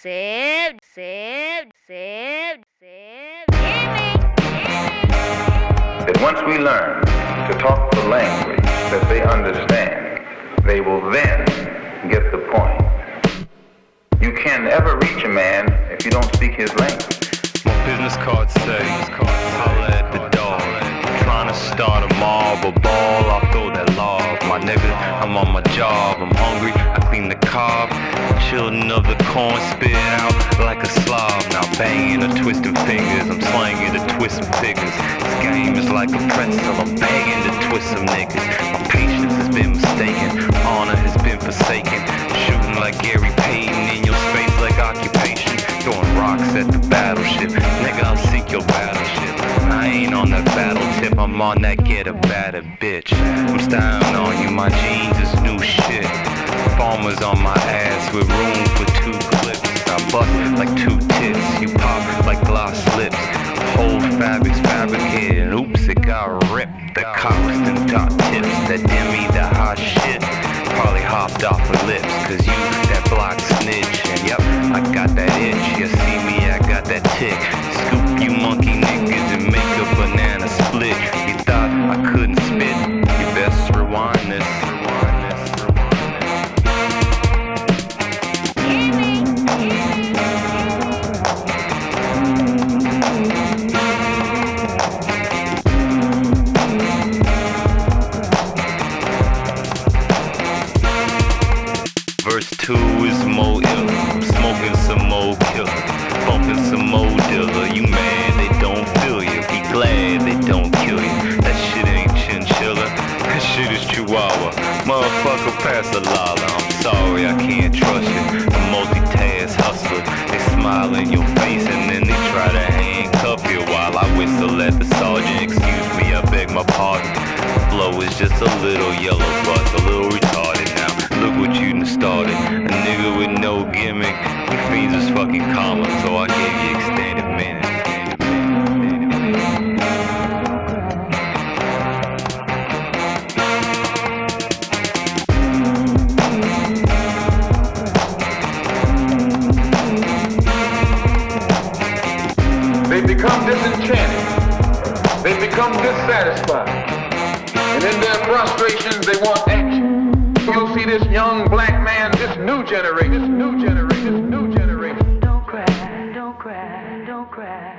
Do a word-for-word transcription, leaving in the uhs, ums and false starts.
saved, saved, saved, saved. Hear me, hear me. That once we learn to talk the language that they understand, they will then get the point. You can never reach a man if you don't speak his language. My business card say, holla at the dog. Trying to start a mob, a ball, I'll throw that lob. My nigga, I'm on my job, I'm hungry, I clean the cob. Children of the corn spit out like a slob. Now banging or twisting fingers, I'm slanging to twist some figures. This game is like a pretzel, I'm begging to twist some niggas. My patience has been mistaken, honor has been forsaken. Shooting like Gary Payton in your space like occupation. Throwing rocks at the battleship, nigga, I'll sink your battleship. I ain't on that battle tip, I'm on that get a batter bitch. I'm styling on you, my jeans is new shit. Farmers on my ass with room for two clips. I bust like two tits, you pop like gloss lips. Whole fabric's fabricated, oops, it got ripped. The cocks and dot tips that dim me the hot shit. Probably hopped off her lips, cause you that block snitch. And yep, I got that itch, you see me, I got that tick. Scoop you monkey niggas and make a banana split. You thought I couldn't spit, you best rewind this. Rewind this, rewind this. Hear me, hear me. Verse two is more ill. I'm smoking some more killer, bumping some more dealer. You mad they don't feel you, be glad they don't kill you. That shit ain't chinchilla, that shit is chihuahua. Motherfucker, pass the lala. I'm sorry, I can't trust you. A multitask hustler, they smile in your face and then they try to handcuff you while I whistle at the sergeant. Excuse me, I beg my pardon. Flow is just a little yellow bus, a little retarded now. Look what you done started. A nigga with no gimmick. He fiends his fucking comma, so I gave you extended minutes. They become disenchanted. They become dissatisfied. And in their frustrations, they want action. You'll see this young black man, this new generation, this new generation, this new generation. Don't cry, don't cry, don't cry.